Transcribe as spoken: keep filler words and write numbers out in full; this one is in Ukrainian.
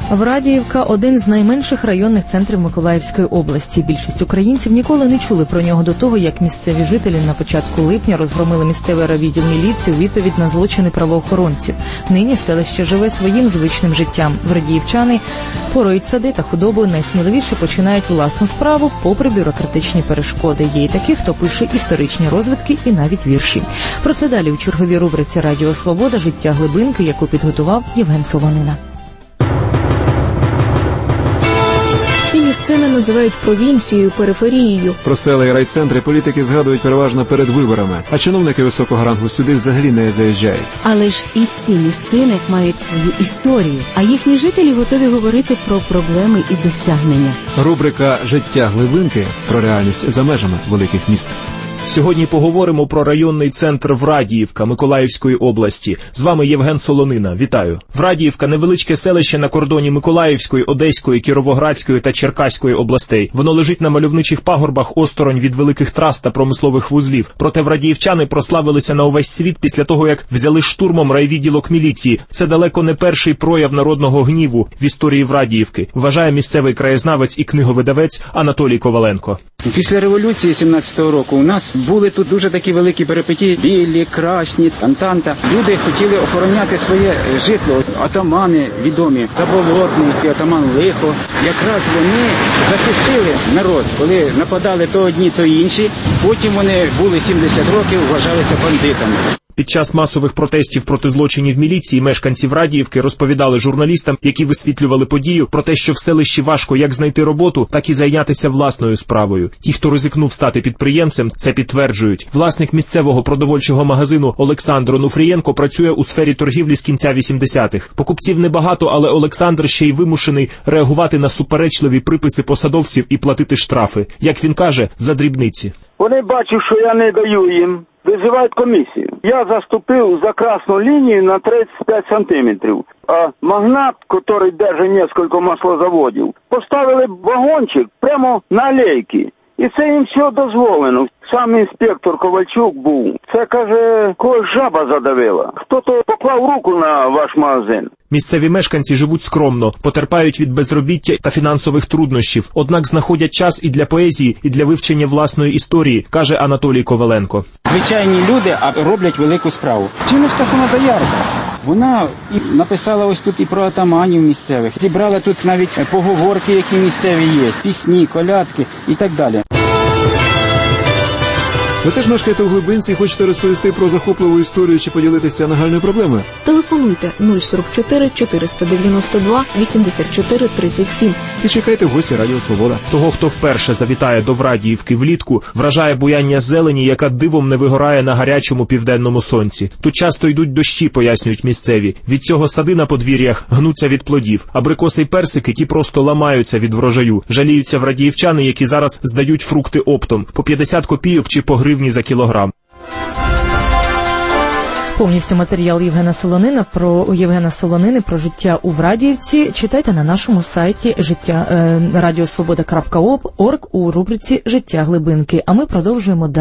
Врадіївка – один з найменших районних центрів Миколаївської області. Більшість українців ніколи не чули про нього до того, як місцеві жителі на початку липня розгромили місцевий райвідділ міліції у відповідь на злочини правоохоронців. Нині селище живе своїм звичним життям. Врадіївчани порують сади та худобу, найсміливіше починають власну справу попри бюрократичні перешкоди. Є й такі, хто пише історичні розвідки і навіть вірші. Про це далі у черговій рубриці «Радіо Свобода. Життя глибинки», яку підготував Євген Солонина. Ці місцини називають провінцією, периферією. Про села і райцентри політики згадують переважно перед виборами, а чиновники високого рангу сюди взагалі не заїжджають. Але ж і ці місцини мають свою історію, а їхні жителі готові говорити про проблеми і досягнення. Рубрика «Життя глибинки» про реальність за межами великих міст. Сьогодні поговоримо про районний центр Врадіївка Миколаївської області. З вами Євген Солонина. Вітаю. Врадіївка – невеличке селище на кордоні Миколаївської, Одеської, Кіровоградської та Черкаської областей. Воно лежить на мальовничих пагорбах осторонь від великих трас та промислових вузлів. Проте врадіївчани прославилися на увесь світ після того, як взяли штурмом райвідділок міліції. Це далеко не перший прояв народного гніву в історії Врадіївки, вважає місцевий краєзнавець і книговидавець Анатолій Коваленко. Після революції сімнадцятого року у нас були тут дуже такі великі перипетії, білі, красні, Антанта. Люди хотіли охороняти своє житло. Атамани відомі, Заболотний, атаман Лихо. Якраз вони захистили народ, коли нападали то одні, то інші. Потім вони були сімдесят років, вважалися бандитами. Під час масових протестів проти злочинів міліції мешканці Врадіївки розповідали журналістам, які висвітлювали подію, про те, що в селищі важко як знайти роботу, так і зайнятися власною справою. Ті, хто ризикнув стати підприємцем, це підтверджують. Власник місцевого продовольчого магазину Олександр Онуфрієнко працює у сфері торгівлі з кінця вісімдесятих. Покупців небагато, але Олександр ще й вимушений реагувати на суперечливі приписи посадовців і платити штрафи. Як він каже, за дрібниці. Вони бачать, що я не даю їм. Визивають комісію. Я заступив за красну лінію на тридцять п'ять сантиметрів. А магнат, який держить кілька маслозаводів, поставили вагончик прямо на алейки. І це їм все дозволено. Сам інспектор Ковальчук був. Це, каже, когось жаба задавила. Хто-то поклав руку на ваш магазин. Місцеві мешканці живуть скромно, потерпають від безробіття та фінансових труднощів. Однак знаходять час і для поезії, і для вивчення власної історії, каже Анатолій Коваленко. Звичайні люди, а роблять велику справу. Чиночка Самодоярка. Вона і написала ось тут і про атаманів місцевих. Зібрала тут навіть поговорки, які місцеві є, пісні, колядки і так далі. Ви теж мешкаєте у глибинці і хочете розповісти про захопливу історію чи поділитися нагальною проблемою? Телефонуйте нуль сорок чотири чотириста дев'яносто два вісімдесят чотири тридцять сім. І чекайте в гості Радіо Свобода. Того, хто вперше завітає до Врадіївки влітку, вражає буяння зелені, яка дивом не вигорає на гарячому південному сонці. Тут часто йдуть дощі, пояснюють місцеві. Від цього сади на подвір'ях гнуться від плодів. Абрикоси й персики ті просто ламаються від врожаю. Жаліються врадіївчани, які зараз здають фрукти оптом. По п'ятдесят копійок чи по гривні за кілограм. Повністю матеріал Євгена Солонина про у Євгена Солонини про життя у Врадіївці читайте на нашому сайті життя е, радіосвобода крапка орг у рубриці «Життя глибинки». А ми продовжуємо далі.